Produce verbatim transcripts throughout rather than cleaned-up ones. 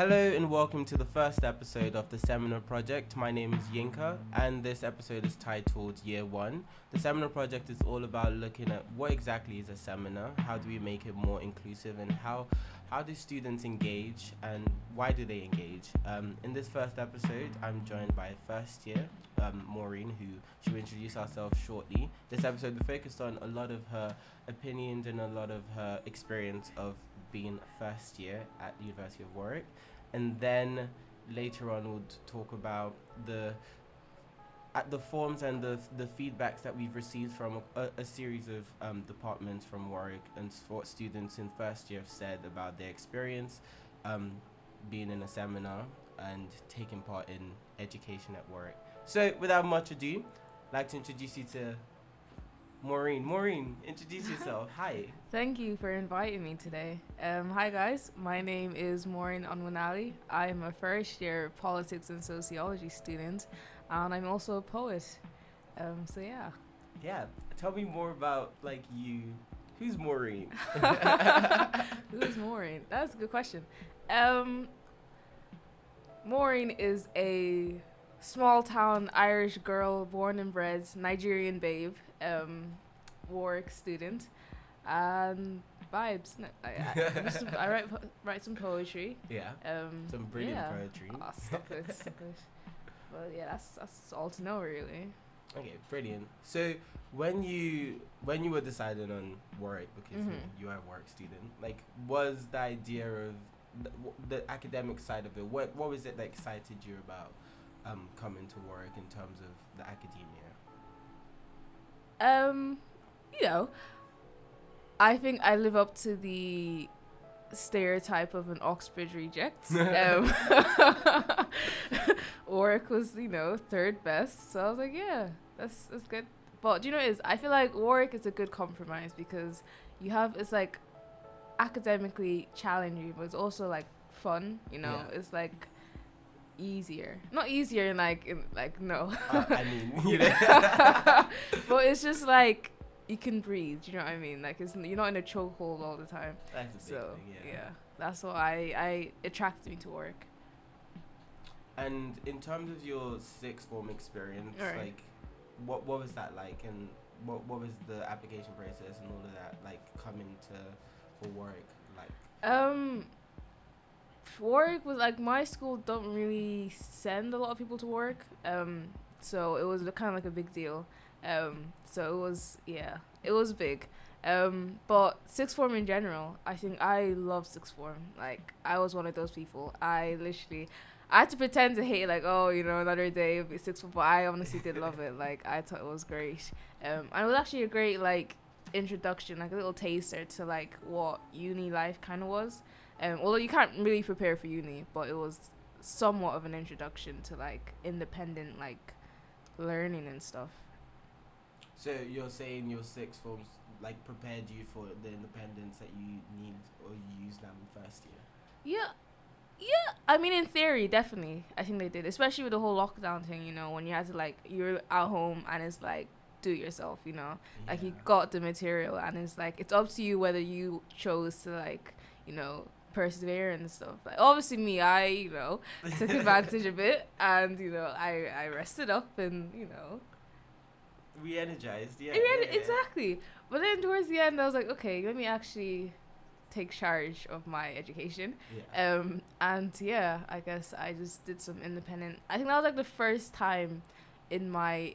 Hello and welcome to the first episode of the Seminar Project. My name is Yinka and this episode is titled Year One. The Seminar Project is all about looking at what exactly is a seminar, how do we make it more inclusive, and how how do students engage and why do they engage. Um, in this first episode, I'm joined by first year, um, Maureen, who she will introduce herself shortly. This episode will focus on a lot of her opinions and a lot of her experience of being first year at the University of Warwick. And then later on we'll t- talk about the at the forms and the the feedbacks that we've received from a, a series of um, departments from Warwick and s- what students in first year have said about their experience um, being in a seminar and taking part in education at Warwick. So without much ado, I'd like to introduce you to Maureen. Maureen, introduce yourself. Hi. Thank you for inviting me today. Um, hi guys, my name is Maureen Onwanali. I'm a first year politics and sociology student, and I'm also a poet. Um, so yeah. Yeah. Tell me more about like you. Who's Maureen? Who is Maureen? That's a good question. Um, Maureen is a small town Irish girl, born and bred Nigerian babe, um, Warwick student, and vibes. No, I, I, I'm just- I write po- write some poetry. Yeah. Um, Some brilliant yeah. poetry. Oh, stop it, stop it. But yeah, that's that's all to know really. Okay, brilliant. So when you when you were deciding on Warwick, because you, know, Mhm. you are a Warwick student, like was the idea of the, w- the academic side of it? What what was it that excited you about um, coming to Warwick in terms of the academia? Um, you know, I think I live up to the stereotype of an Oxbridge reject. um, Warwick was, you know, third best, so I was like, yeah, that's that's good. But do you know what it is? I feel like Warwick is a good compromise because you have it's like academically challenging, but it's also like fun. You know, Yeah. it's like easier, not easier in like in like no. Uh, I mean, you know. But it's just like you can breathe. You know what I mean? Like it's you're not in a chokehold all the time. That's a big So thing, yeah. yeah. that's what I I attracted me to work. And in terms of your sixth form experience, Alright. like, what what was that like, and what what was the application process and all of that like coming to for Warwick like? Um, Warwick was like my school don't really send a lot of people to work. Um, so it was kind of like a big deal. Um, so it was yeah, it was big. Um, but sixth form in general, I think I love sixth form. Like I was one of those people. I literally, I had to pretend to hate like oh you know another day of sixth form, but I honestly did love it. Like I thought it was great. Um, and it was actually a great like introduction, like a little taster to like what uni life kind of was. Um, although you can't really prepare for uni, but it was somewhat of an introduction to like independent like learning and stuff. So you're saying your sixth forms like prepared you for the independence that you need or you use now in first year? Yeah, yeah. I mean, in theory, definitely. I think they did, especially with the whole lockdown thing. You know, when you had to like you're at home and it's like do it yourself. You know, like you Yeah. got the material and it's like it's up to you whether you chose to like you know persevere and stuff. Like obviously me, I you know took advantage of it and you know I I rested up and you know Re-energized, yeah. I mean, yeah, yeah. exactly. But then towards the end, I was like, okay, let me actually take charge of my education. Yeah. Um, and yeah, I guess I just did some independent. I think that was like the first time in my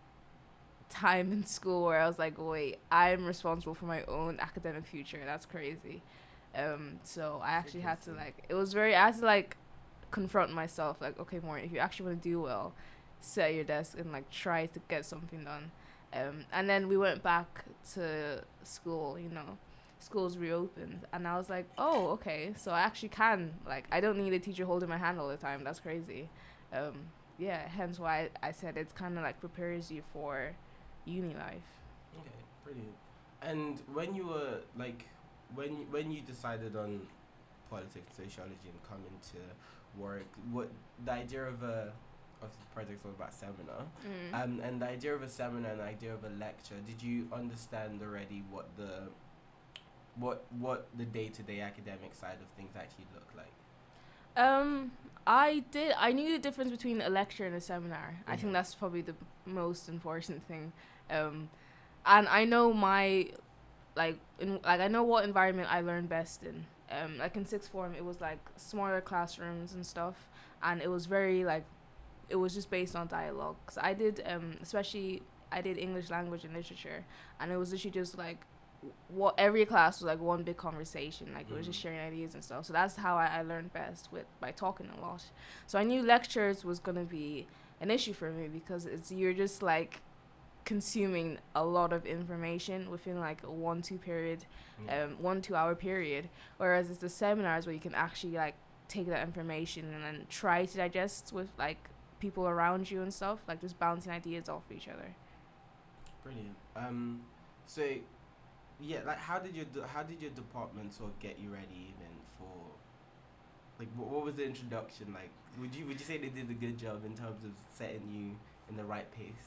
time in school where I was like, wait, I'm responsible for my own academic future. That's crazy. Um, so I actually had to Interesting. like, it was very, I had to like confront myself, like, okay, Maureen, if you actually want to do well, sit at your desk and like try to get something done. Um, and then we went back to school, you know, schools reopened, and I was like, oh, okay, so I actually can, like, I don't need a teacher holding my hand all the time. That's crazy. Um, yeah, hence why I said it's kind of like prepares you for uni life. Okay, brilliant. And when you were like, when you, when you decided on politics, sociology, and coming to Warwick, what the idea of a of the project was about seminar, Mm. um, and the idea of a seminar and the idea of a lecture. Did you understand already what the what what the day to day academic side of things actually look like? Um, I did. I knew the difference between a lecture and a seminar. I Okay. think that's probably the most important thing. Um, and I know my like in like I know what environment I learn best in. Um, like in sixth form, it was like smaller classrooms and stuff, and it was very like it was just based on dialogue. Cause I did um especially I did English language and literature, and it was literally just like what every class was like one big conversation. Like it was just Mm. sharing ideas and stuff. So that's how I, I learned best with by talking a lot. So I knew lectures was gonna be an issue for me because it's you're just like consuming a lot of information within like a one two period Yeah. um one two hour period, whereas it's the seminars where you can actually like take that information and then try to digest with like people around you and stuff, like just bouncing ideas off each other. Brilliant. Um, so yeah, like how did your de- how did your department sort of get you ready even for like what, what was the introduction like? Would you would you say they did a good job in terms of setting you in the right pace?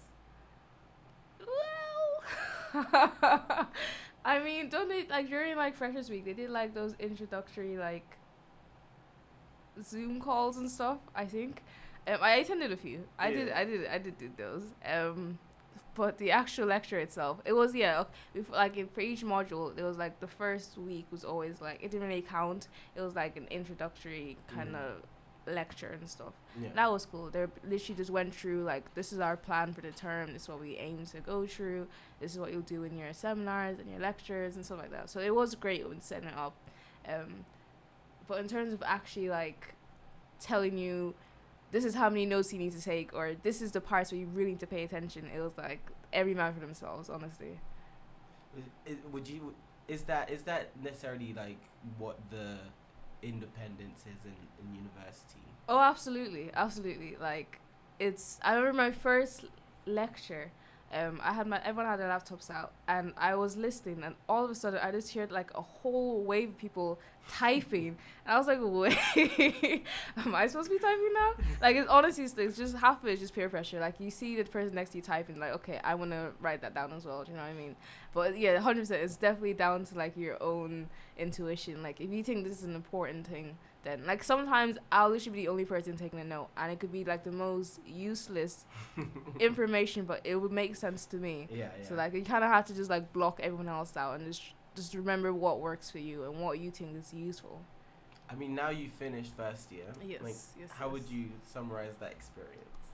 Well, I mean, don't they like during like Freshers Week they did like those introductory like Zoom calls and stuff. I think um, I attended a few. I did, Yeah. I did, I did do those. Um, but the actual lecture itself, it was yeah, bef- like in, for each module, it was like the first week was always like it didn't really count. It was like an introductory kind Mm. of lecture and stuff. Yeah. That was cool. They literally just went through like this is our plan for the term. This is what we aim to go through. This is what you'll do in your seminars and your lectures and stuff like that. So it was great when setting it up. Um, but in terms of actually like telling you this is how many notes you need to take or this is the parts where you really need to pay attention, it was like every man for themselves, honestly. Is, is, would you is that is that necessarily like what the independence is in, in university? Oh, absolutely, absolutely. Like, it's. I remember my first lecture. Um, I had my everyone had their laptops out, and I was listening, and all of a sudden, I just heard like a whole wave of people typing, and I was like, "Wait, am I supposed to be typing now?" Like, it's honestly, it's, it's just half of it is just peer pressure. Like, you see the person next to you typing, like, "Okay, I want to write that down as well." Do you know what I mean? But yeah, hundred percent, it's definitely down to like your own intuition. Like, if you think this is an important thing then like sometimes I'll literally be the only person taking a note and it could be like the most useless information but it would make sense to me. Yeah, yeah. So like you kind of have to just like block everyone else out and just just remember what works for you and what you think is useful. I mean, now you finished first year. Yes, Like, yes, how yes. would you summarize that experience?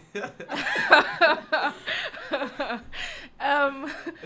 um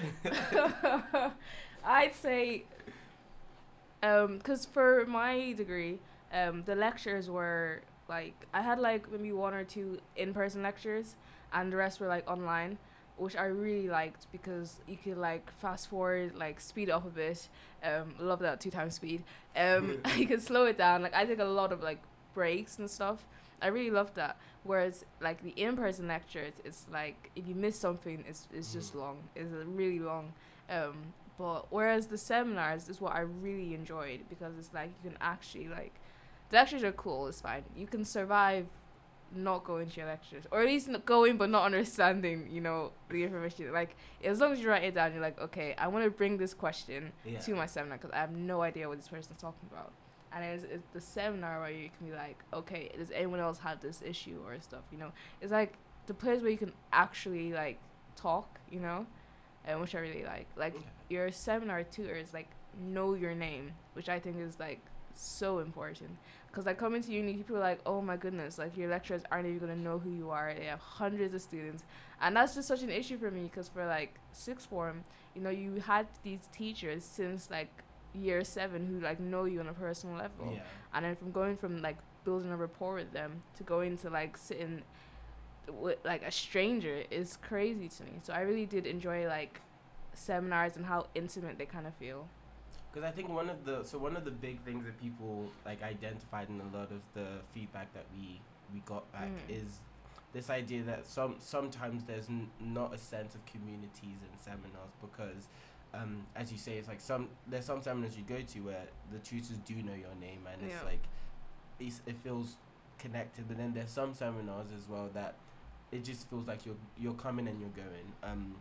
I'd say um because for my degree um the lectures were like I had like maybe one or two in-person lectures and the rest were like online, which I really liked because you could like fast forward, like speed up a bit. Um love that two times speed. Um you could slow it down. Like I took a lot of like breaks and stuff. I really loved that. Whereas like the in-person lectures, it's like if you miss something, it's it's just Mm. long. It's uh, really long. Um, but whereas the seminars is what I really enjoyed because it's like you can actually like the lectures are cool. It's fine. You can survive not going to your lectures, or at least not going but not understanding. You know the information. Like as long as you write it down, you're like, okay, I want to bring this question Yeah. to my seminar because I have no idea what this person's talking about. And it's, it's the seminar where you can be like, okay, does anyone else have this issue or stuff, you know? It's like the place where you can actually, like, talk, you know? And which I really like. Like, Okay. your seminar tutors, like, know your name, which I think is, like, so important. Because, like, coming to uni, people are like, oh, my goodness, like, your lecturers aren't even going to know who you are. They have hundreds of students. And that's just such an issue for me because for, like, sixth form, you know, you had these teachers since, like, year seven who like know you on a personal level. Yeah. And then from going from like building a rapport with them to going to like sitting with like a stranger is crazy to me. So I really did enjoy like seminars and how intimate they kind of feel. Because I think one of the so one of the big things that people like identified in a lot of the feedback that we we got back Mm. is this idea that some sometimes there's n- not a sense of communities in seminars because um, as you say, it's like some there's some seminars you go to where the tutors do know your name and it's Yeah. like it's, it feels connected. But then there's some seminars as well that it just feels like you're you're coming and you're going. Um,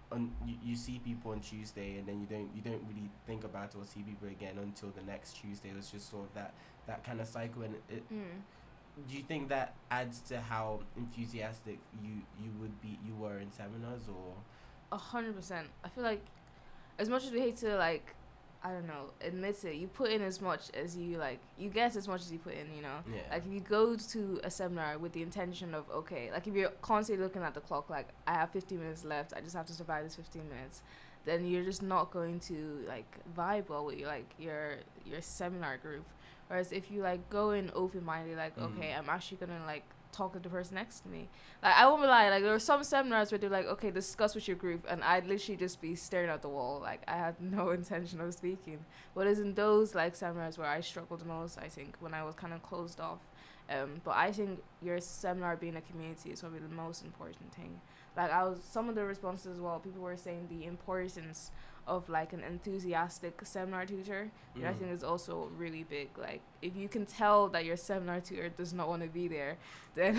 on you, you see people on Tuesday, and then you don't you don't really think about it or see people again until the next Tuesday. It was just sort of that that kind of cycle. And it, Mm. do you think that adds to how enthusiastic you you would be you were in seminars, or? A hundred percent. I feel like as much as we hate to like, I don't know, admit it, you put in as much as you like, you get as much as you put in, you know? Yeah. Like if you go to a seminar with the intention of, okay, like if you're constantly looking at the clock, like I have fifteen minutes left, I just have to survive this fifteen minutes, then you're just not going to like vibe well with your, like your, your seminar group. Whereas if you like go in open-minded, like, Mm. okay, I'm actually going to like talk to the person next to me. Like I won't lie, like there were some seminars where they're like, okay, discuss with your group, and I'd literally just be staring at the wall, like I had no intention of speaking. But it's in those like seminars where I struggled the most, I think, when I was kind of closed off. Um, but I think your seminar being a community is probably the most important thing. Like I was, some of the responses as well, people were saying the importance of like an enthusiastic seminar tutor, which I Mm. think is also really big. Like if you can tell that your seminar tutor does not want to be there, then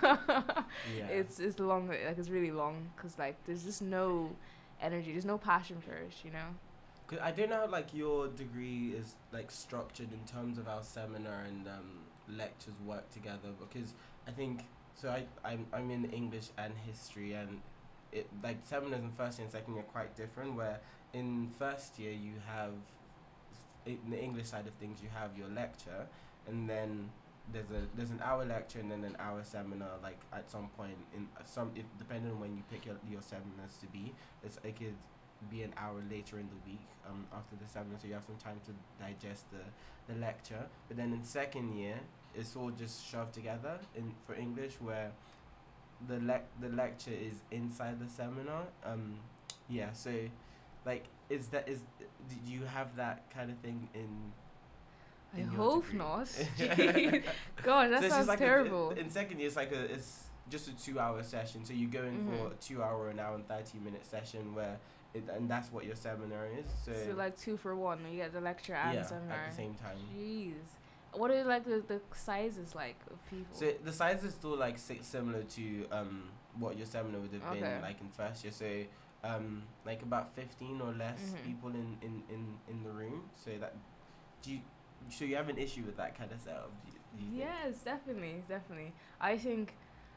Yeah. it's it's long, like it's really long, because like there's just no energy, there's no passion for it, you know. 'Cause I don't know how like your degree is like structured in terms of how seminar and um, lectures work together, because I think so I I'm, I'm in English and history, and it like seminars in first year and second year are quite different, where in first year you have in the English side of things you have your lecture, and then there's a there's an hour lecture and then an hour seminar, like at some point in some if depending on when you pick your, your seminars to be, it's it could be an hour later in the week um after the seminar, so you have some time to digest the the lecture. But then in second year it's all just shoved together in for English, where the lec- the lecture is inside the seminar. Um yeah, so like is that is do you have that kind of thing in I in your hope degree? not. Gee, God, that So it's just sounds like a- terrible. in second year, it's like a it's just a two hour session. So you go in for Mhm. a two hour, an hour and thirty minute session where, it, and that's what your seminar is. So, So like two for one, you get the lecture and yeah, seminar. at the same time. Jeez, what are like the, the sizes like of people? So the size is still like si- similar to um what your seminar would have Okay. been like in first year. So um like about fifteen or less Mhm. people in, in, in, in the room. So that do you so you have an issue with that kind of setup? Do you, do you think? Yes, definitely, definitely. I think,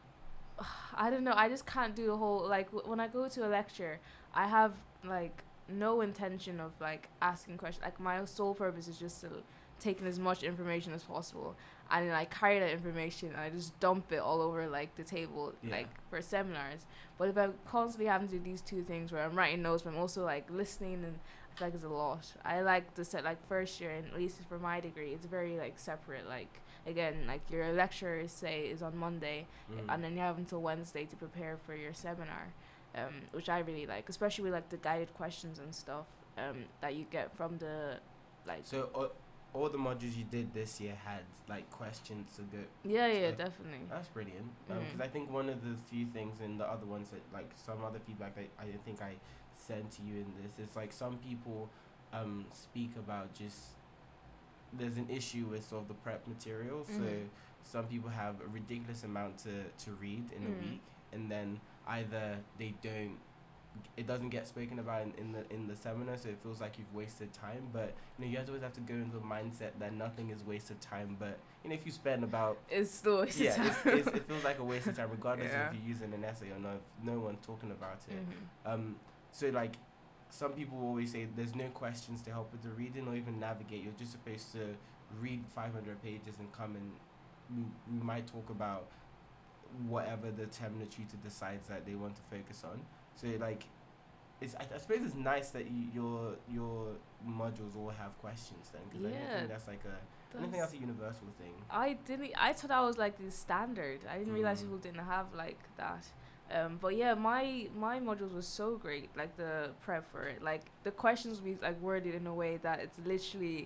I don't know, I just can't do the whole, like, w- when I go to a lecture, I have, like, no intention of, like, asking questions. Like, my sole purpose is just to take in as much information as possible. And then I carry that information and I just dump it all over, like, the table, Yeah. like, for seminars. But if I'm constantly having to do these two things where I'm writing notes, but I'm also, like, listening, and I feel like it's a lot. I like the set, like, first year, and at least for my degree, it's very, like, separate. Like, again, like, your lecture, say, is on Monday, Mm. and then you have until Wednesday to prepare for your seminar, um, which I really like, especially with, like, the guided questions and stuff um, that you get from the, like, So all, all the modules you did this year had like questions to go. yeah, yeah, so definitely. That's brilliant. Because Mhm. I think one of the few things in the other ones that like some other feedback that I think I sent to you in this is like some people um speak about just there's an issue with sort of the prep material. So Mhm. some people have a ridiculous amount to to read in a Mm. week, and then either they don't it doesn't get spoken about in, in the in the seminar, so it feels like you've wasted time. But you know, you always have to go into a mindset that nothing is wasted time. But you know, if you spend about It's still a waste of yeah, time. it's, it's, it feels like a waste of time, regardless Yeah. of if you're using an essay or not. If no one's talking about it. Mhm. Um, so like, some people always say there's no questions to help with the reading or even navigate. You're just supposed to read five hundred pages and come and we, we might talk about whatever the seminar tutor decides that they want to focus on. So like, it's I, I suppose it's nice that you, your your modules all have questions then, because I don't Yeah. think that's like a I don't think That's- that's a universal thing. I didn't. I thought that was like the standard. I didn't realize Mm. people didn't have like that. Um, but yeah, my my modules was so great. Like the prep for it, like the questions we like worded in a way that it's literally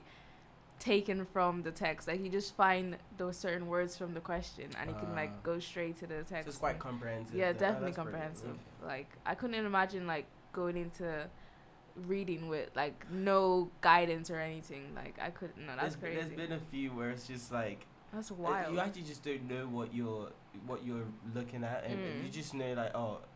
taken from the text. Like you just find those certain words from the question, and you can Ah. like go straight to the text. So it's quite and- comprehensive. yeah, then. Oh, definitely that's brilliant. comprehensive. Okay. Like I couldn't imagine like going into reading with like no guidance or anything. Like I couldn't. No, that's there's, crazy. There's been a few where it's just like That's uh, wild. you actually just don't know what you're what you're looking at, and, and Mm. you just know like, oh,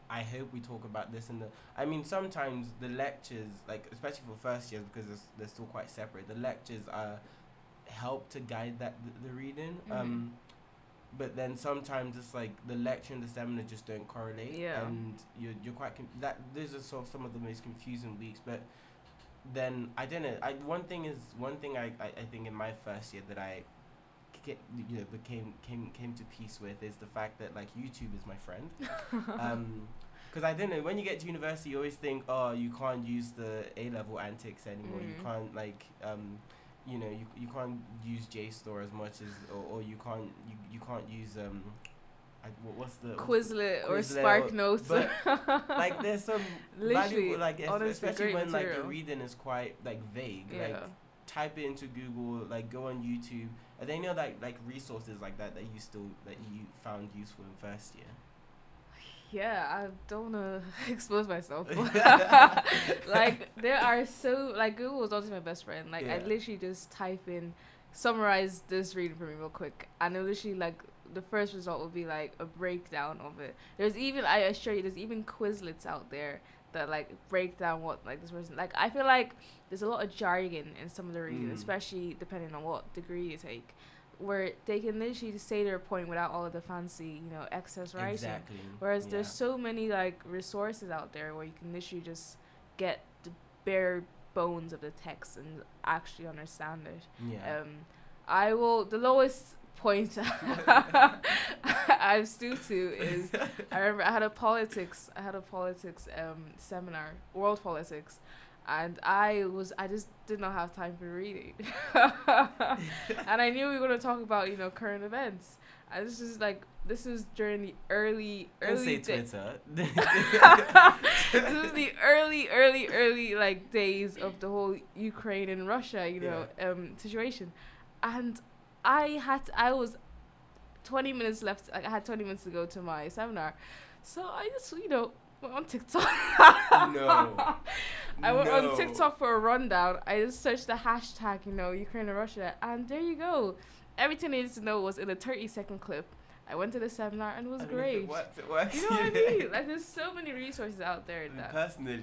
I hope we talk about this in the. I mean, sometimes the lectures, like especially for first years, because it's, they're still quite separate. The lectures are help to guide that the, the reading. Mm-hmm. Um, but then sometimes it's like the lecture and the seminar just don't correlate. Yeah. And you're you're quite com- that. Those are sort of some of the most confusing weeks, but. Then I don't know. I one thing is one thing I, I, I think in my first year that I, get, you know, became came came to peace with is the fact that like YouTube is my friend. um, because I don't know, when you get to university you always think, oh, you can't use the A level antics anymore. Mm. You can't like um, you know, you you can't use JSTOR as much as or, or you can't you, you can't use um. I, what's the Quizlet, what's the, or Spark or, Notes? But like there's some valuable, like honestly, especially when material. like the reading is quite like vague. Yeah. Like type it into Google, like go on YouTube. Are there any other like, like resources like that that you still that you found useful in first year? Yeah, I don't want to expose myself. Like there are so like Google was also my best friend. Like yeah. I literally just type in, summarize this reading for me real quick, and it literally like. The first result will be like a breakdown of it. There's even I assure you, there's even Quizlets out there that like break down what like this person like. I feel like there's a lot of jargon in some of the reading, mm. especially depending on what degree you take, where they can literally say their point without all of the fancy, you know, excess writing. Exactly. Whereas yeah. there's so many like resources out there where you can literally just get the bare bones of the text and actually understand it. Yeah. Um, I will the lowest. point I've stooped to is I remember I had a politics I had a politics um seminar, world politics, and I was I just did not have time for reading. And I knew we were going to talk about, you know, current events. And this is like this is during the early early Don't say Twitter. This is the early early early like days of the whole Ukraine and Russia, you know, yeah. um situation. And I had to, I was twenty minutes left. Like I had twenty minutes to go to my seminar, so I just you know went on TikTok. No, I went no. on TikTok for a rundown. I just searched the hashtag, you know, Ukraine and Russia, and there you go. Everything I needed to know was in a thirty second clip. I went to the seminar and it was I mean, great. It works, it works. You know what I mean? Like there's so many resources out there. I mean, that personally.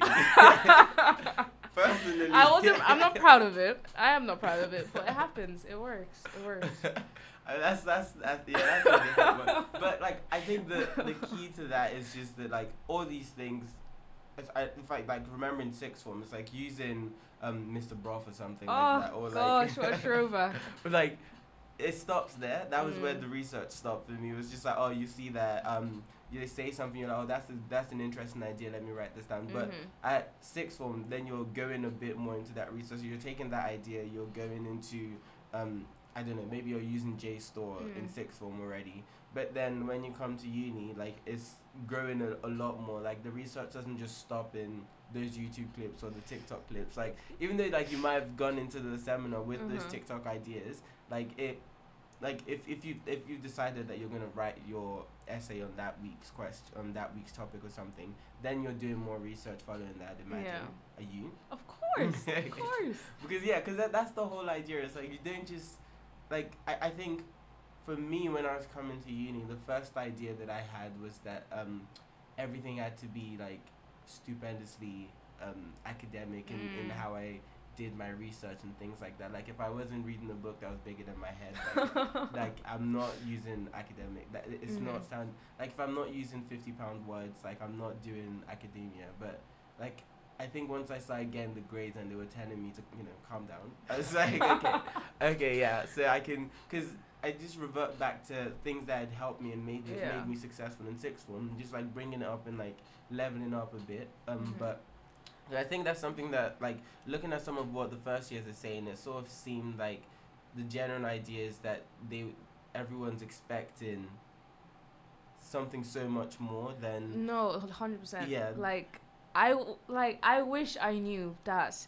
Personally. I wasn't. I'm not proud of it. I am not proud of it, but it happens. It works. It works. I mean, that's that's that's yeah. That's a different one. But like, I think the the key to that is just that like all these things. It's, I, in fact, like remembering sixth form, it's like using um Mister Broth or something oh, like that, or gosh, like. what a throwback. But like, it stops there. That was mm. where the research stopped for me. It was just like, oh, you see that um. You say something, you're like, oh, that's a, that's an interesting idea, let me write this down. But mm-hmm. at sixth form, then you're going a bit more into that research. You're taking that idea, you're going into, um, I don't know, maybe you're using JSTOR mm. in sixth form already. But then when you come to uni, like, it's growing a, a lot more. Like, the research doesn't just stop in those YouTube clips or the TikTok clips. Like, even though, like, you might have gone into the seminar with mm-hmm. those TikTok ideas, like, it... Like if, if you if you decided that you're gonna write your essay on that week's quest on that week's topic or something, then you're doing more research following that. I'd imagine. Yeah. Are you? Of course, of course. Because yeah, because that, that's the whole idea. It's like you don't just like I, I think for me when I was coming to uni, the first idea that I had was that um everything had to be like stupendously um academic in, mm. in how I did my research and things like that. Like if I wasn't reading a book that was bigger than my head, like, like I'm not using academic. That it's mm-hmm. not sound like if I'm not using fifty pound words, like I'm not doing academia. But like I think once I started getting the grades and they were telling me to you know calm down, I was like okay, okay yeah. So I can because I just revert back to things that had helped me and made me yeah. made me successful in sixth form. Just like bringing it up and like leveling up a bit. Um, mm-hmm. but. I think that's something that, like, looking at some of what the first years are saying, it sort of seemed like the general idea is that they, everyone's expecting something so much more than... No, one hundred percent. Yeah. Like, I, like, I wish I knew that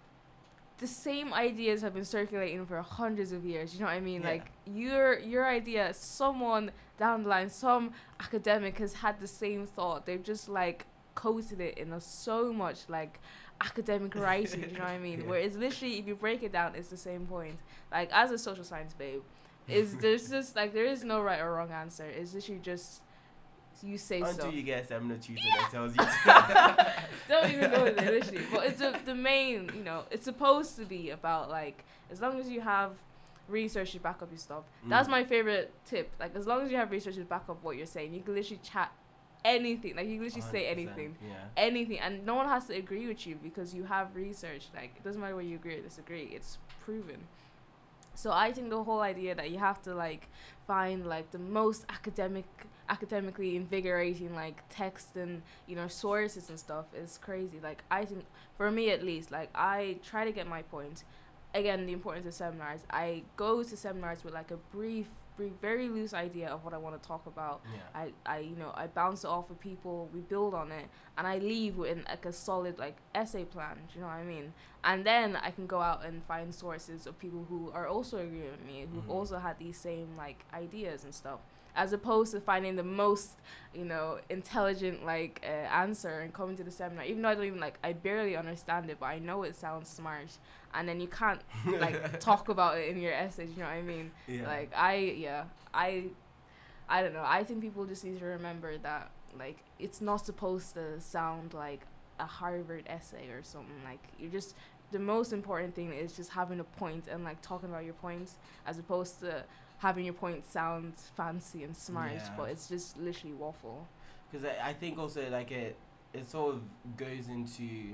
the same ideas have been circulating for hundreds of years. You know what I mean? Yeah. Like, your your idea, someone down the line, some academic has had the same thought. They've just, like... coated it in a so much like academic writing, you know what I mean? Yeah. Where it's literally, if you break it down, it's the same point. Like as a social science babe, is there's just like there is no right or wrong answer. It's literally just you say Until stuff. you get a seminar tutor that tells you to. Don't even know it literally. But it's the, the main, you know, it's supposed to be about, like, as long as you have research to back up your stuff. Mm. That's my favorite tip. Like, as long as you have research to back up what you're saying, you can literally chat anything. Like, you can literally say anything. Yeah. Anything. And no one has to agree with you because you have research. Like, it doesn't matter whether you agree or disagree. It's proven. So I think the whole idea that you have to, like, find, like, the most academic, academically invigorating, like, text and, you know, sources and stuff is crazy. Like, I think, for me at least, like, I try to get my point. Again, the importance of seminars. I go to seminars with, like, a brief, brief, very loose idea of what I want to talk about. Yeah. I, I, you know, I bounce it off with people, we build on it, and I leave with, like, a solid, like, essay plan. Do you know what I mean? And then I can go out and find sources of people who are also agreeing with me, who've Mm-hmm. also had these same, like, ideas and stuff, as opposed to finding the most, you know, intelligent, like, uh, answer and coming to the seminar, even though I don't even, like, I barely understand it, but I know it sounds smart, and then you can't, like, talk about it in your essays, you know what I mean? Yeah. Like, I, yeah, I, I don't know, I think people just need to remember that, like, it's not supposed to sound like a Harvard essay or something. Like, you're just, the most important thing is just having a point and, like, talking about your points, as opposed to having your point sound fancy and smart, Yeah. but it's just literally waffle. Because I, I think also, like, it it sort of goes into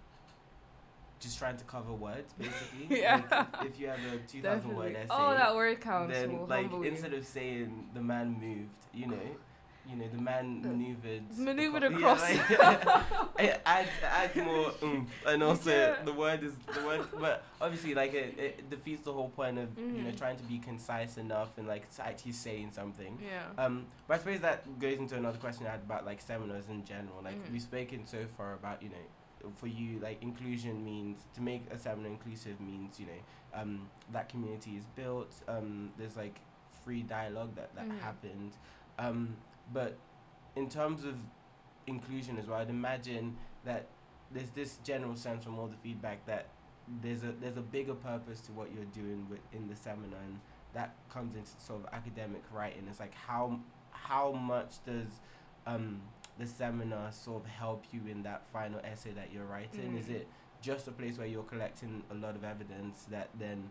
just trying to cover words, basically. Yeah. Like, if, if you have a two thousand word Definitely. essay, Oh, that word counts. then, will like, humble you. instead of saying the man moved, you know, you know, the man Uh, maneuvered. maneuvered aco- across. Yeah, like, it adds, adds more oomph, and also Yeah. the word is the word, but obviously, like, it, it defeats the whole point of you know Mhm. trying to be concise enough and, like, actually saying something. Yeah. Um, but I suppose that goes into another question I had about, like, seminars in general. Like, Mhm. we've spoken so far about, you know, for you, like, inclusion means, to make a seminar inclusive means, you know, um, that community is built, um, there's, like, free dialogue that, that Mhm. happens. Um, but in terms of inclusion as well, I'd imagine that there's this general sense from all the feedback that there's a there's a bigger purpose to what you're doing with, in the seminar, and that comes into sort of academic writing. It's like how how much does um, the seminar sort of help you in that final essay that you're writing? Mm. Is it just a place where you're collecting a lot of evidence that then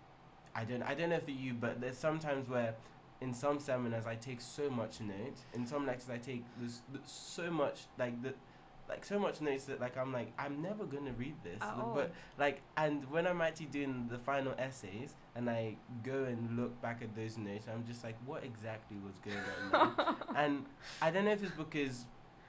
I don't I don't know for you, but there's sometimes where in some seminars I take so much note, in some lectures I take this, this so much like the like so much notes that, like, I'm like, I'm never gonna read this. At all. But like, and when I'm actually doing the final essays and I go and look back at those notes, I'm just like, what exactly was going on there? And I don't know if it's because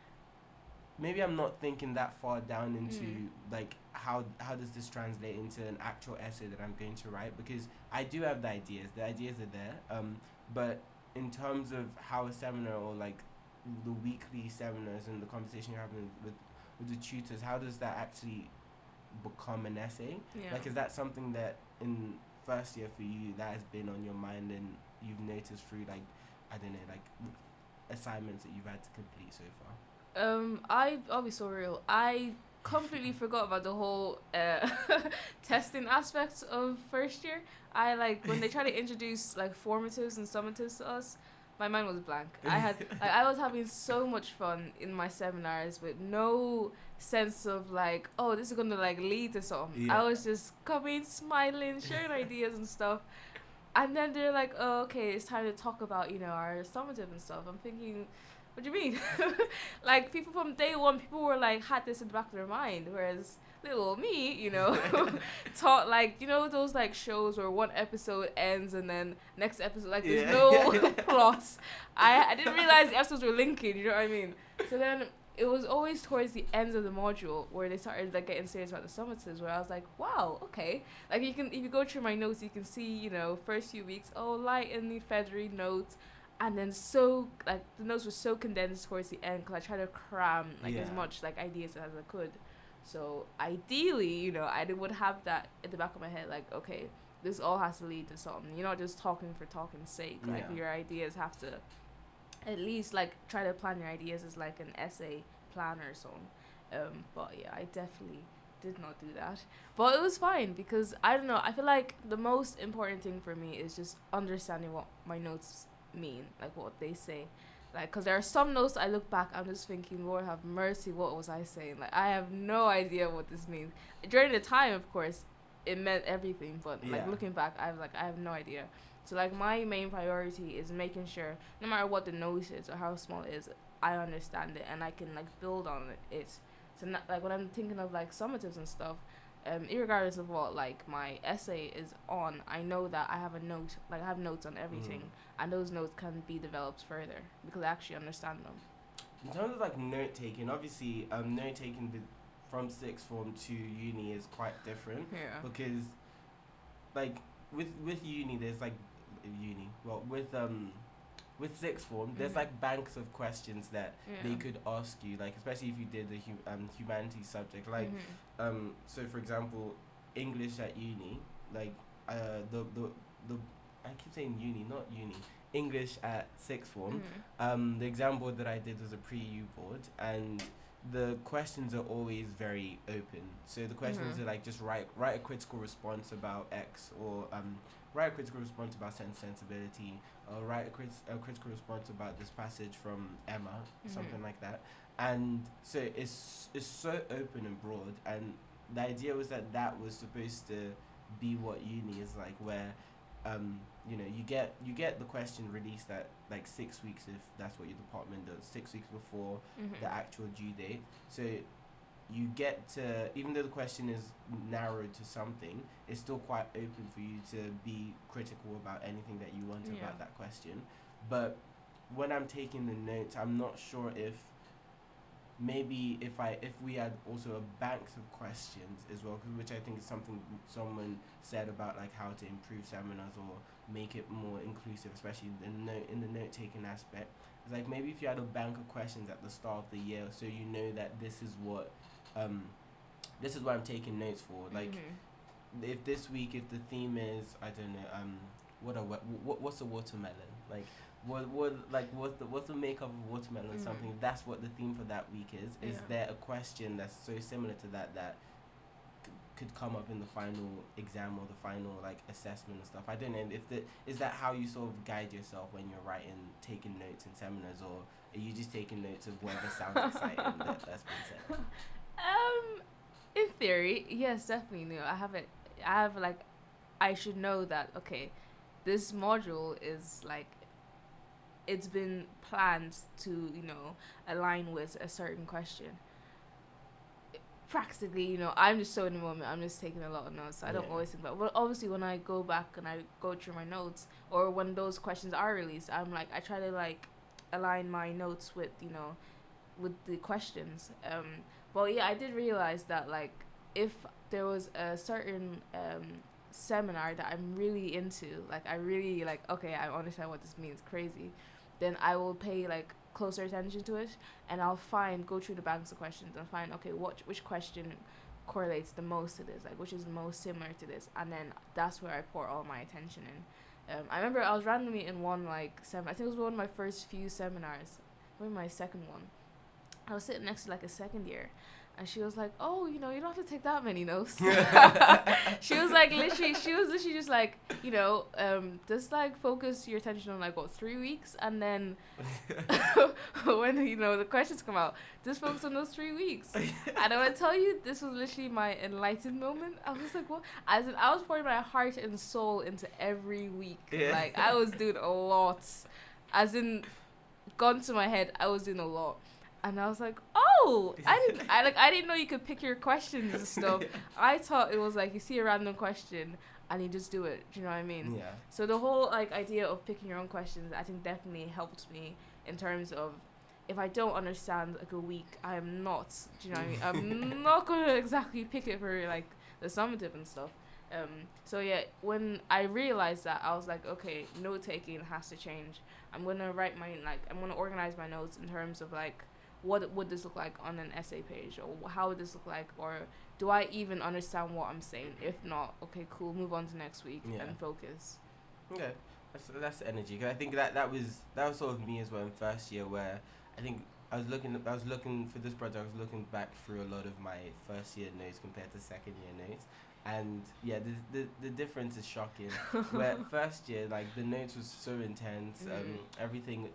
maybe I'm not thinking that far down into Mm. like how how does this translate into an actual essay that I'm going to write, because I do have the ideas the ideas are there, um but in terms of how a seminar or like the weekly seminars and the conversation you're having with with the tutors, how does that actually become an essay? Yeah. Like, is that something that in first year for you that has been on your mind and you've noticed through, like, I don't know, like assignments that you've had to complete so far? Um, I I'll be so real. I completely forgot about the whole uh, testing aspects of first year. I like when they try to introduce like formatives and summatives to us. My mind was blank. I had like, I was having so much fun in my seminars with no sense of like, oh, this is gonna like lead to something. Yeah. I was just coming, smiling, sharing ideas and stuff. And then they're like, oh, okay, it's time to talk about, you know, our summative and stuff. I'm thinking, what do you mean? Like, people from day one, people were like, had this in the back of their mind, whereas little me, you know, taught like, you know, those like shows where one episode ends and then next episode, like, there's Yeah. no plots. I, I didn't realize the episodes were linking, you know what I mean? So then it was always towards the ends of the module where they started like getting serious about the summatives, where I was like, wow, okay. Like, you can, if you go through my notes, you can see, you know, first few weeks, oh, light and feathery notes. And then so, like, the notes were so condensed towards the end because I tried to cram, like, as Yeah. much, like, ideas as I could. So, ideally, you know, I would have that at the back of my head, like, okay, this all has to lead to something. You're not just talking for talking's sake. Like, Yeah. your ideas have to at least, like, try to plan your ideas as, like, an essay plan or something. Um, but, yeah, I definitely did not do that. But it was fine because, I don't know, I feel like the most important thing for me is just understanding what my notes mean, like what they say. Like, cause there are some notes I look back, I'm just thinking, Lord have mercy, what was I saying? Like, I have no idea what this means. During the time, of course, it meant everything, but like Yeah. looking back, I was like, I have no idea. So like my main priority is making sure, no matter what the note is or how small it is, I understand it and I can like build on it. it. So not, like when I'm thinking of like summatives and stuff, um, irregardless of what like my essay is on, I know that I have a note, like I have notes on everything, Mm. and those notes can be developed further because I actually understand them. In terms of like note taking, obviously, um, note taking with, from sixth form to uni is quite different Yeah. because, like, with with uni, there's like uni. Well, with um, with sixth form, there's Mhm. like banks of questions that Yeah. they could ask you, like especially if you did the hu- um humanities subject, like Mhm. um, so for example, English at uni, like uh the the the I keep saying uni, not uni. English at sixth form. Mhm. Um, the exam board that I did was a pre-U board, and the questions are always very open. So the questions Mhm. are like just write write a critical response about X, or um, write a critical response about sense sensibility, or write a, crit- a critical response about this passage from Emma, Mhm. something like that. And so it's it's so open and broad, and the idea was that that was supposed to be what uni is like, where um, you know, you get you get the question released at like six weeks if that's what your department does, six weeks before Mhm. the actual due date. So you get to, even though the question is narrowed to something, it's still quite open for you to be critical about anything that you want Yeah. about that question. But when I'm taking the notes, I'm not sure if maybe if I if we had also a banks of questions as well, 'cause which I think is something someone said about like how to improve seminars or make it more inclusive, especially in the note in the note taking aspect. It's like maybe if you had a bank of questions at the start of the year, so you know that this is what um this is what I'm taking notes for. Like Mhm. if this week, if the theme is, I don't know, um what a wa- what what's a watermelon, like what what like what's the what's the makeup of a watermelon or Mhm. something, if that's what the theme for that week is. Is Yeah. there a question that's so similar to that that c- could come up in the final exam or the final like assessment and stuff? I don't know if the is that how you sort of guide yourself when you're writing, taking notes in seminars, or are you just taking notes of whatever sounds exciting that, that's been said? Um, in theory, yes, definitely. No, I have it. I have like, I should know that. Okay, this module is like, it's been planned to you know align with a certain question. Practically, you know, I'm just so in the moment. I'm just taking a lot of notes. So I don't Yeah. always think about. Well, obviously, when I go back and I go through my notes, or when those questions are released, I'm like, I try to like align my notes with you know with the questions. Um, but yeah, I did realize that like if there was a certain um, seminar that I'm really into, like I really like, okay, I understand what this means, crazy, then I will pay like closer attention to it, and I'll find go through the banks of questions and find okay, what which question correlates the most to this, like which is the most similar to this, and then that's where I pour all my attention in. Um, I remember I was randomly in one like sem. I think it was one of my first few seminars, maybe my second one. I was sitting next to like a second year, and she was like, "Oh, you know, you don't have to take that many notes." She was like, literally, she was literally just like, you know, um, just like focus your attention on like what three weeks, and then when you know the questions come out, just focus on those three weeks. And I want to tell you, this was literally my enlightened moment. I was like, what? As in, I was pouring my heart and soul into every week. Yeah. Like I was doing a lot, as in, gone to my head, I was doing a lot. And I was like, oh, I didn't, I like, I didn't know you could pick your questions and stuff. I thought it was like you see a random question and you just do it. Do you know what I mean? Yeah. So the whole like idea of picking your own questions, I think definitely helped me in terms of if I don't understand like a week, I am not. Do you know what I mean? I'm not gonna exactly pick it for like the summative and stuff. Um, so yeah, when I realized that, I was like, okay, note taking has to change. I'm gonna write my like I'm gonna organize my notes in terms of like what would this look like on an essay page, or how would this look like, or do I even understand what I'm saying? If not, okay, cool, move on to next week Yeah. and focus. Okay, that's that's the energy. 'Cause I think that that was that was sort of me as well in first year, where I think I was looking I was looking for this project. I was looking back through a lot of my first year notes compared to second year notes, and yeah, the the, the difference is shocking. Where first year, like the notes was so intense, um, Mhm. everything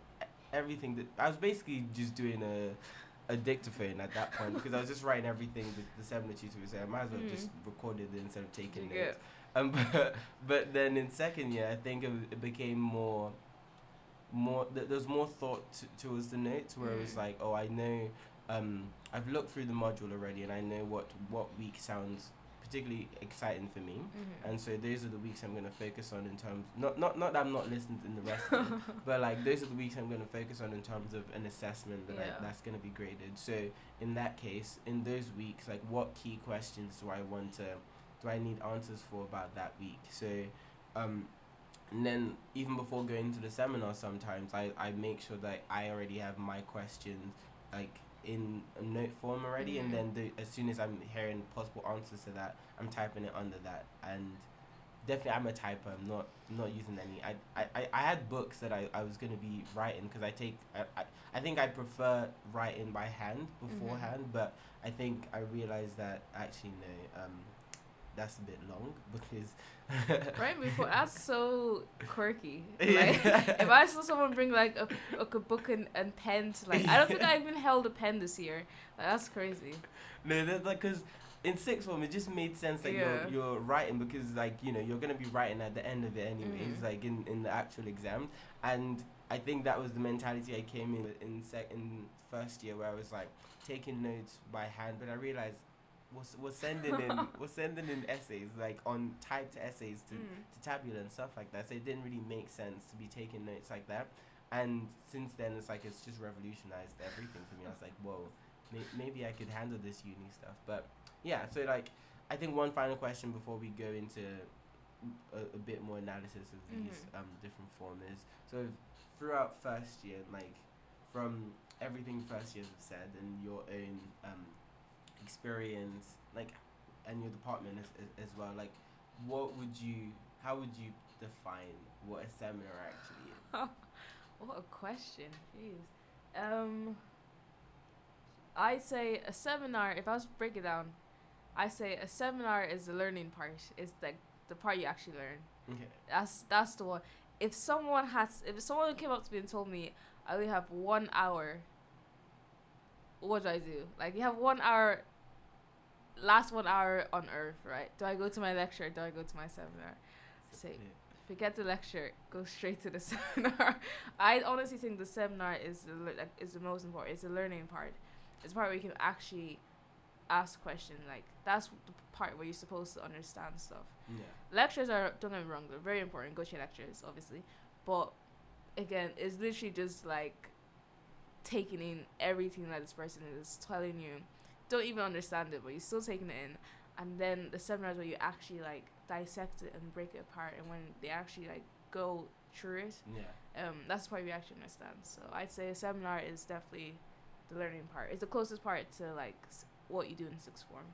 everything that I was basically just doing a a dictaphone at that point because I was just writing everything that the seminar tutor was saying. I might as well Mm. just recorded it instead of taking Yeah. notes. Um, but, but then in second year, I think it, it became more, more. Th- there was more thought t- towards the notes where it was Mm. like, oh, I know, um, I've looked through the module already, and I know what what week sounds particularly exciting for me. Mhm. And so those are the weeks I'm gonna focus on in terms not not not that I'm not listening to the rest of it, but like those are the weeks I'm gonna focus on in terms of an assessment that Yeah. I, that's gonna be graded. So in that case, in those weeks, like what key questions do I want to, do I need answers for about that week? So, um, and then even before going to the seminar, sometimes I I make sure that I already have my questions like in a note form already, Mhm. and then the, as soon as I'm hearing possible answers to that, I'm typing it under that. And definitely I'm a typer. I'm not not using any. I I, I, I had books that I, I was gonna be writing because I take I, I, I think I prefer writing by hand beforehand, but I think I realized that actually no, um, that's a bit long because Right before, that's so quirky. Yeah. Like, if I saw someone bring like a, like a book and, and pen to like, I don't think I even held a pen this year. Like, that's crazy. No, that's like because in sixth form it just made sense that Yeah. you're you're writing because like you know you're gonna be writing at the end of it anyways, Mhm. like in, in the actual exam. And I think that was the mentality I came in with in sec in first year where I was like taking notes by hand, but I realized we're, s- we're sending in we're sending in essays like on typed essays to, Mm. to Tabula and stuff like that. So it didn't really make sense to be taking notes like that. And since then it's like it's just revolutionized everything for me. I was like, whoa, may- maybe I could handle this uni stuff. But yeah, so like I think one final question before we go into a, a bit more analysis of these Mhm. um different form is so throughout first year, like from everything first years have said and your own um experience, like and your department as, as, as well, like what would you how would you define what a seminar actually is? What a question. Jeez. Um, I'd say a seminar, if I was to break it down, I say a seminar is the learning part. It's like the part you actually learn. Okay. That's that's the one. If someone has, if someone came up to me and told me I only have one hour, what do I do? Like, you have one hour, last one hour on Earth, right? Do I go to my lecture? Do I go to my seminar? Say, forget the lecture, go straight to the seminar. I honestly think the seminar is the le- like is the most important. It's the learning part. It's the part where you can actually ask questions. Like, that's the part where you're supposed to understand stuff. Yeah. Lectures are, don't get me wrong, they're very important. Go to your lectures, obviously, but again, it's literally just like taking in everything that this person is telling you. Don't even understand it, but you're still taking it in. And then the seminars where you actually like dissect it and break it apart, and when they actually like go through it, Yeah. um, that's the part we actually understand. So I'd say a seminar is definitely the learning part. It's the closest part to like s- what you do in sixth form.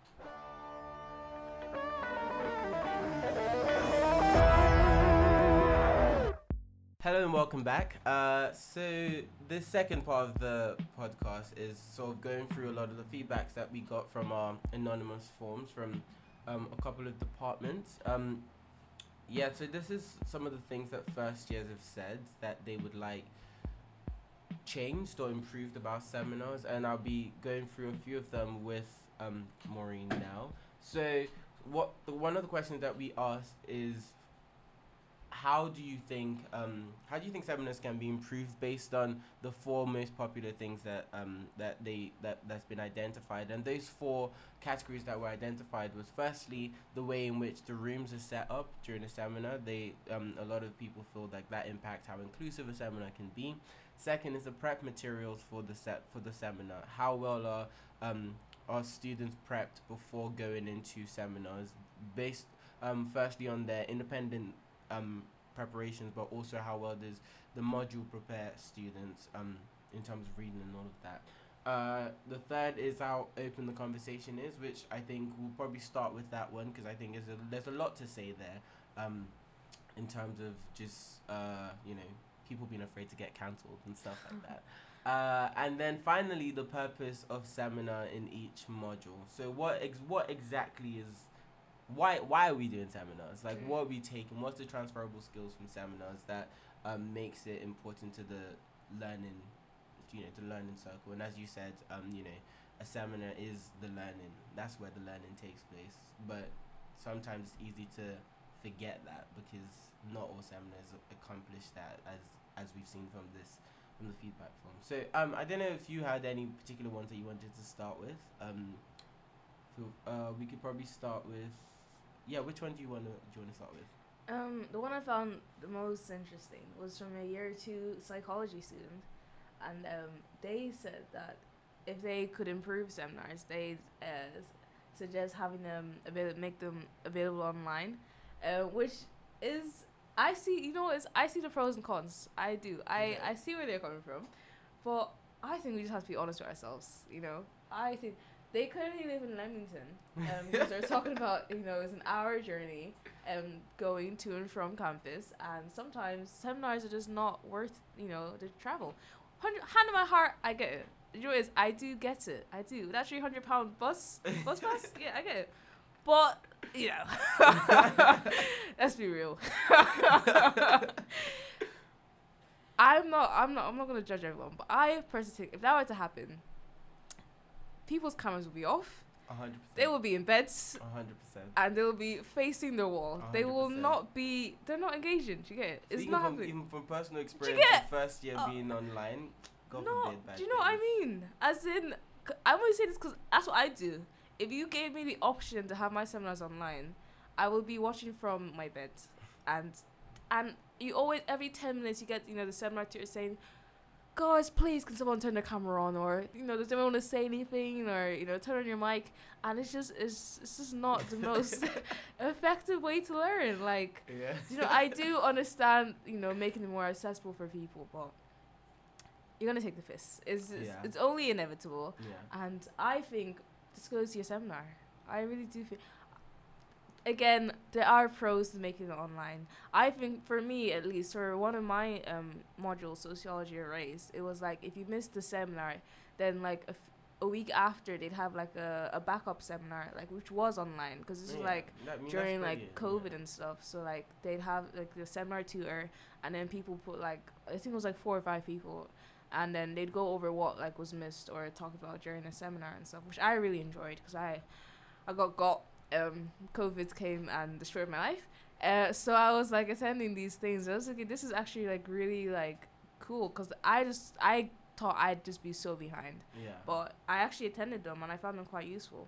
Hello and welcome back. Uh, so this second part of the podcast is sort of going through a lot of the feedbacks that we got from our anonymous forms from um, a couple of departments. Um, yeah, so this is some of the things that first years have said that they would like changed or improved about seminars, and I'll be going through a few of them with um, Maureen now. So what the, one of the questions that we asked is how do you think um, how do you think seminars can be improved based on the four most popular things that um, that they that that's been identified? And those four categories that were identified was firstly the way in which the rooms are set up during a seminar. They um, a lot of people feel like that impacts how inclusive a seminar can be. Second is the prep materials for the set for the seminar. How well are um, are students prepped before going into seminars, based um, firstly on their independent um, preparations, but also how well does the module prepare students um, in terms of reading and all of that. Uh, the third is how open the conversation is, which I think we'll probably start with that one because I think there's a, there's a lot to say there um, in terms of just, uh, you know, people being afraid to get cancelled and stuff like that. Uh, and then finally, the purpose of seminar in each module. So what ex- what exactly is why why are we doing seminars? Like, Mm. what are we taking? What's the transferable skills from seminars that um, makes it important to the learning, you know, the learning circle. And as you said, um, you know, a seminar is the learning. That's where the learning takes place. But sometimes it's easy to forget that because not all seminars accomplish that, as as we've seen from this from the feedback form. So um, I don't know if you had any particular ones that you wanted to start with. Um, feel, uh, we could probably start with, yeah. Which one do you want to do you want to start with? Um, the one I found the most interesting was from a year two psychology student, and um, they said that if they could improve seminars, they uh, suggest having them avail- make them available online, uh, which is I see. You know, is I see the pros and cons. I do. I Yeah. I see where they're coming from, but I think we just have to be honest with ourselves. You know, I think they currently live in Leamington, um, because they're talking about, you know, it's an hour journey, um, going to and from campus, and sometimes seminars are just not worth, you know, the travel. Hundred, hand on my heart, I get it. You know, is I do get it. I do. That three hundred pound bus, bus pass, yeah, I get it. But you know, let's be real. I'm not. I'm not. I'm not gonna judge everyone, but I personally think if that were to happen, people's cameras will be off. A hundred percent. They will be in beds. A hundred percent. And they will be facing the wall. A They will hundred percent. not be. They're not engaging. Do you get it? It's Even not from, happening. even from personal experience, get- the first year uh, being online, God No. forbid bad Do you know what I things. mean? As in, c- I'm only saying this because that's what I do. If you gave me the option to have my seminars online, I will be watching from my bed, and and you always every ten minutes you get, you know, the seminar tutor saying, guys, please can someone turn their camera on, or, you know, does anyone want to say anything, or, you know, turn on your mic, and it's just it's, it's just not the most effective way to learn. Like, Yeah. you know, I do understand, you know, making it more accessible for people, but you're gonna take the piss. It's it's, Yeah. it's only inevitable. Yeah. And I think just go to your seminar. I really do think. Again, there are pros to making it online. I think, for me at least, for one of my um modules, sociology or race, it was like if you missed the seminar, then like a, f- a week after they'd have like a, a backup seminar, like which was online, because this is Yeah. like That- I mean, that's during like brilliant, COVID yeah. and stuff. So like they'd have like the seminar tutor, and then people put like I think it was like four or five people, and then they'd go over what like was missed or talk about during the seminar and stuff, which I really enjoyed because I, I got got um COVID came and destroyed my life. Uh, so I was like attending these things. I was like, this is actually like really like cool because I just I thought I'd just be so behind. Yeah. But I actually attended them and I found them quite useful.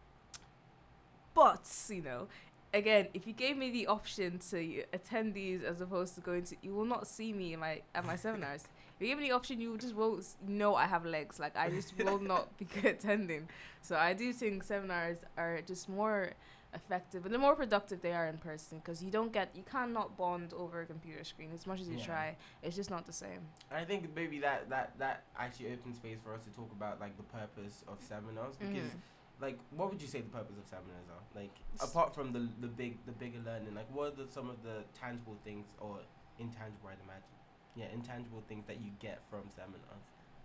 But, you know, again, if you gave me the option to attend these as opposed to going to, you will not see me in my at my seminars. If you give me the option, you just won't s- know I have legs. Like, I just will not be attending. So I do think seminars are just more effective and the more productive they are in person, because you don't get, you cannot bond over a computer screen as much as you Yeah. try. It's just not the same. I think maybe that, that, that actually opens space for us to talk about like the purpose of seminars, because Mhm. like what would you say the purpose of seminars are? Like S- apart from the the big the bigger learning, like what are the, some of the tangible things or intangible, I'd imagine. Yeah, intangible things that you get from seminars.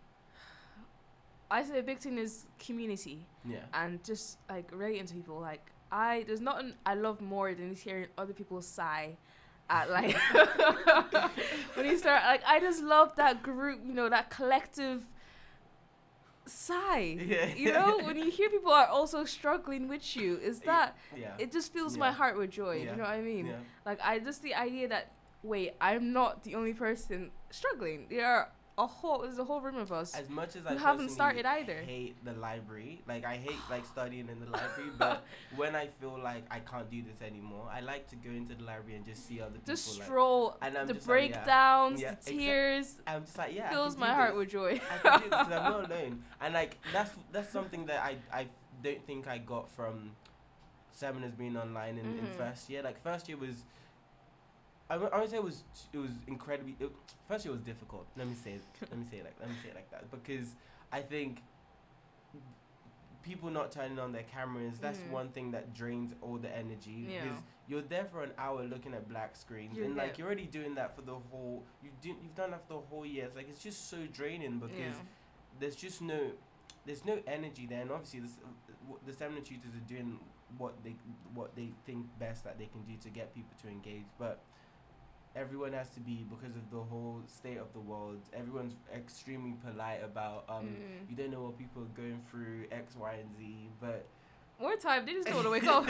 I say a big thing is community. Yeah. And just like relating to people. Like I there's nothing I love more than just hearing other people sigh at like when you start like I just love that group, you know, that collective sigh. Yeah. You know, when you hear people are also struggling with you, is that Yeah. it just fills my Yeah. heart with joy. Yeah. You know what I mean? Yeah. Like I just the idea that wait, I'm not the only person struggling. There are a whole there's a whole room of us. As much as I You haven't personally started either. hate the library, like I hate like studying in the library, but when I feel like I can't do this anymore, I like to go into the library and just see other people. Just like, stroll, and I'm the just like, yeah. breakdowns, Yeah, the exact- tears, I'm just like, yeah, I fills can my do heart this. with joy. I can do this 'cause I'm not alone, and like that's that's something that I I don't think I got from seminars being online in, in Mhm. first year. Like first year was. I would I would say it was it was incredibly it, first year was difficult. Let me say it, let me say it like let me say it like that, because I think people not turning on their cameras, that's Mhm. one thing that drains all the energy, Yeah. because you're there for an hour looking at black screens, You're and like there. you're already doing that for the whole you do you've done that for the whole year. It's like it's just so draining because Yeah. there's just no there's no energy there, and obviously this, w- the seminar tutors are doing what they what they think best that they can do to get people to engage, but everyone has to be, because of the whole state of the world, everyone's extremely polite about um Mm. you don't know what people are going through X, Y, and Z, but More time. They just don't want to wake up.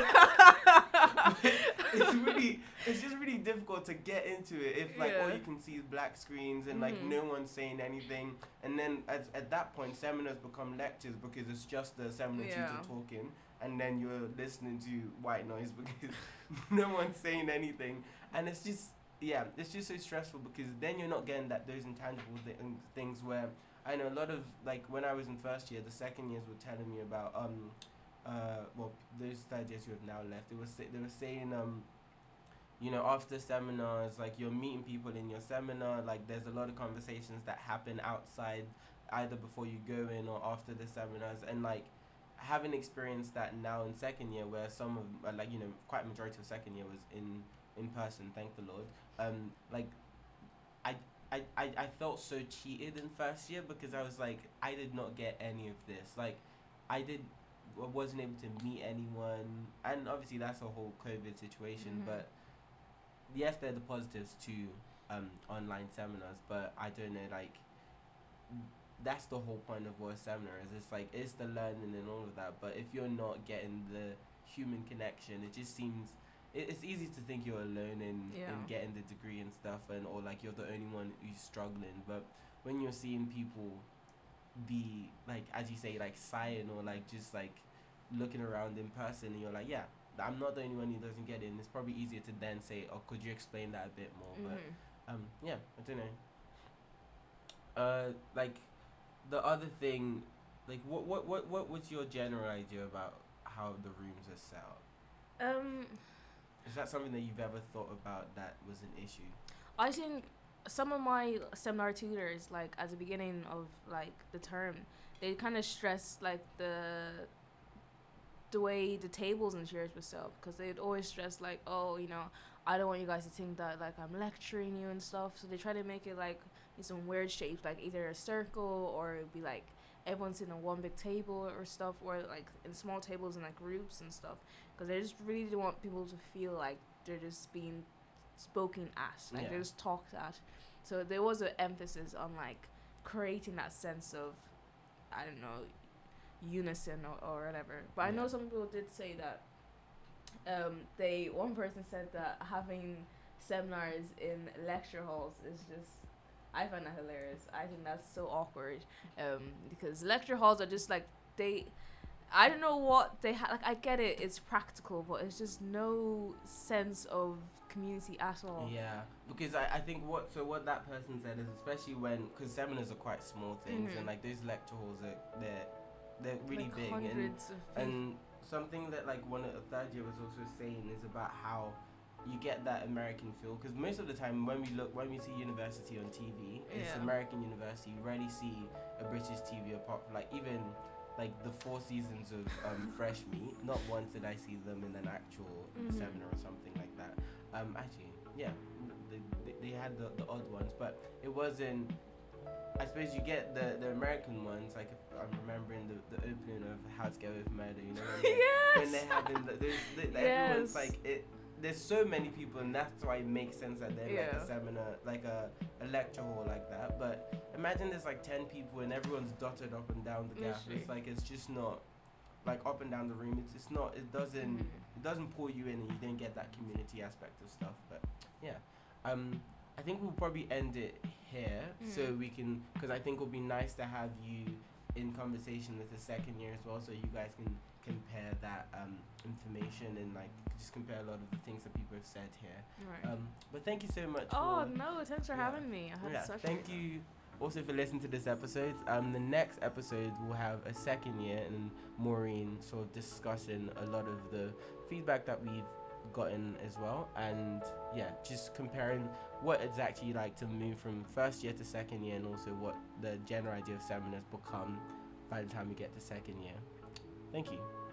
it's really it's just really difficult to get into it if like all Yeah. you can see is black screens and like Mhm. no one's saying anything, and then at, at that point seminars become lectures because it's just the seminar Yeah. tutor talking, and then you're listening to white noise because no one's saying anything, and it's just yeah it's just so stressful because then you're not getting that those intangible th- things where I know a lot of like when I was in first year, the second years were telling me about um uh, well, those third years who have now left, they were say, they were saying, um, you know, after seminars, like you're meeting people in your seminar, like there's a lot of conversations that happen outside, either before you go in or after the seminars, and like having experienced that now in second year, where some of uh, like you know quite majority of second year was in in person, thank the Lord. Um, like I. I, I, I felt so cheated in first year because I was like I did not get any of this, like I did I wasn't able to meet anyone, and obviously that's a whole COVID situation. Mhm. But yes, there are the positives to um, online seminars, but I don't know, like that's the whole point of what a seminar is. It's like it's the learning and all of that. But if you're not getting the human connection, it just seems it, it's easy to think you're alone in Yeah. in getting the degree and stuff, and or like you're the only one who's struggling. But when you're seeing people be like as you say like sighing or like just like looking around in person and you're like yeah I'm not the only one who doesn't get it, and it's probably easier to then say oh could you explain that a bit more. Mhm. But um yeah I don't know uh like the other thing like what what what what was your general idea about how the rooms are set up? Um, Is that something that you've ever thought about that was an issue? I think some of my seminar tutors, like at the beginning of like the term, they kind of stressed like the the way the tables and chairs were set up, because they'd always stress like, oh, you know, I don't want you guys to think that like I'm lecturing you and stuff. So they try to make it like in some weird shapes, like either a circle or it'd be like everyone's sitting on one big table or stuff, or like in small tables in like groups and stuff, because they just really don't want people to feel like they're just being spoken at, like Yeah. they're just talked at. So there was an emphasis on like creating that sense of, I don't know, unison or, or whatever. But I know Yeah. some people did say that um they one person said that having seminars in lecture halls is just, I find that hilarious. I think that's so awkward, um because lecture halls are just like they, I don't know what they have. Like I get it, it's practical, but it's just no sense of community at all. Yeah, because I, I think what so what that person said is, especially when because seminars are quite small things Mhm. and like those lecture halls are they're they're really Like big, and hundreds of people. and something that like one of the third year was also saying is about how you get that American feel, because most of the time when we look when we see university on T V, it's Yeah. American university. You rarely see a British T V apart from like even like the four seasons of um, Fresh Meat. Not once did I see them in an actual Mhm. seminar or something like that. Um, actually, yeah, they, they, they had the, the odd ones, but it wasn't. I suppose you get the, the American ones, like if I'm remembering the, the opening of How to Get Away with Murder, you know, when, they, Yes. when they're having the, those, the, Yes. everyone's like it. There's so many people, and that's why it makes sense that they're like Yeah. a seminar, like a, a lecture hall like that. But imagine there's like ten people and everyone's dotted up and down the gap. Literally. It's like it's just not like up and down the room. It's it's not. It doesn't. Mhm. It doesn't pull you in, and you don't get that community aspect of stuff. But yeah, um, I think we'll probably end it here so Mm. we can, because I think it'll be nice to have you in conversation with the second year as well, so you guys can compare that um information and like just compare a lot of the things that people have said here. Right. Um, but thank you so much. Oh for, no! Thanks for yeah. having me. I had yeah, such a thank good time. you also for listening to this episode. Um, the next episode will have a second year and Maureen sort of discussing a lot of the feedback that we've gotten as well, and yeah, just comparing what it's actually like to move from first year to second year, and also what the general idea of seminars become by the time we get to second year. Thank you.